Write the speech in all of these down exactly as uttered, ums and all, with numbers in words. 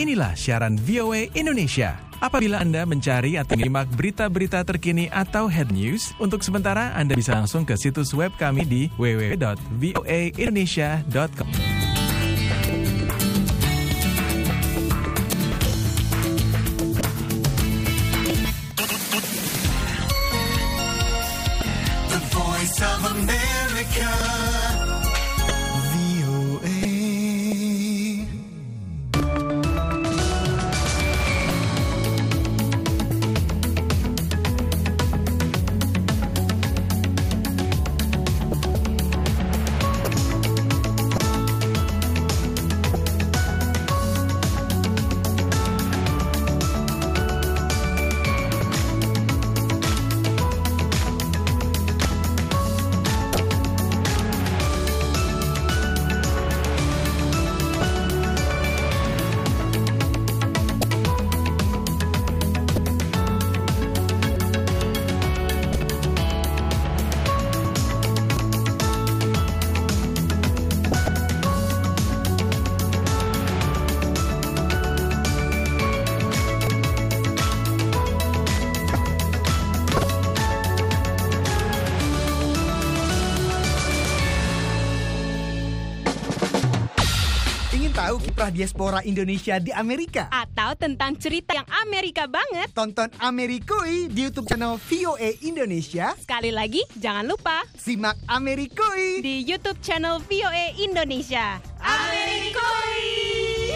Inilah siaran V O A Indonesia. Apabila Anda mencari atau menyimak berita-berita terkini atau head news, untuk sementara Anda bisa langsung ke situs web kami di w w w dot v o a indonesia dot com. The Voice of America. Tahu kiprah diaspora Indonesia di Amerika? Atau tentang cerita yang Amerika banget? Tonton Amerikui di YouTube channel V O A Indonesia. Sekali lagi, jangan lupa simak Amerikui di YouTube channel V O A Indonesia. Amerikui!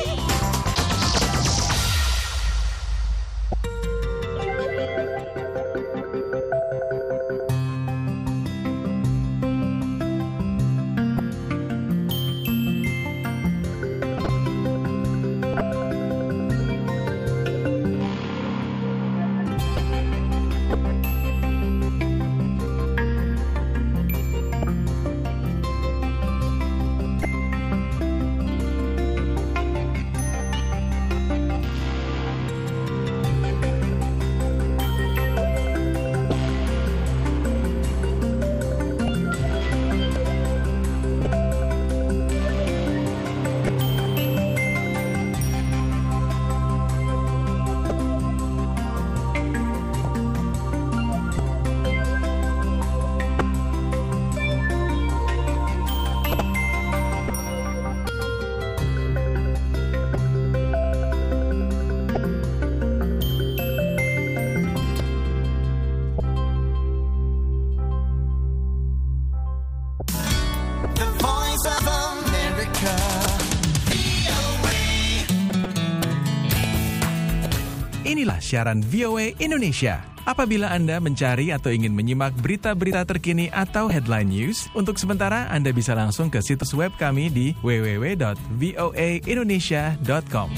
Inilah siaran V O A Indonesia. Apabila Anda mencari atau ingin menyimak berita-berita terkini atau headline news, untuk sementara Anda bisa langsung ke situs web kami di w w w dot v o a indonesia dot com.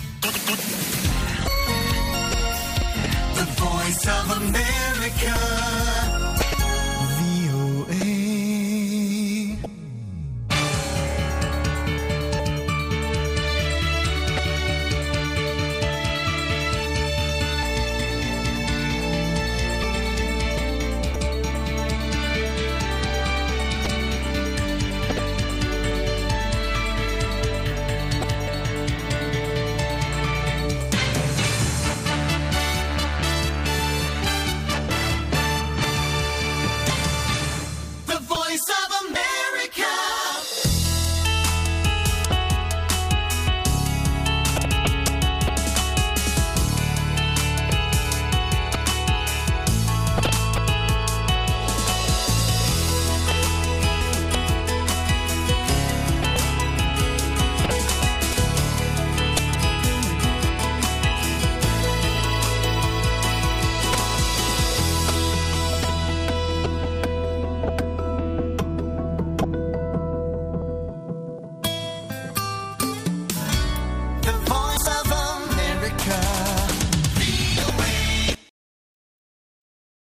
The Voice of America.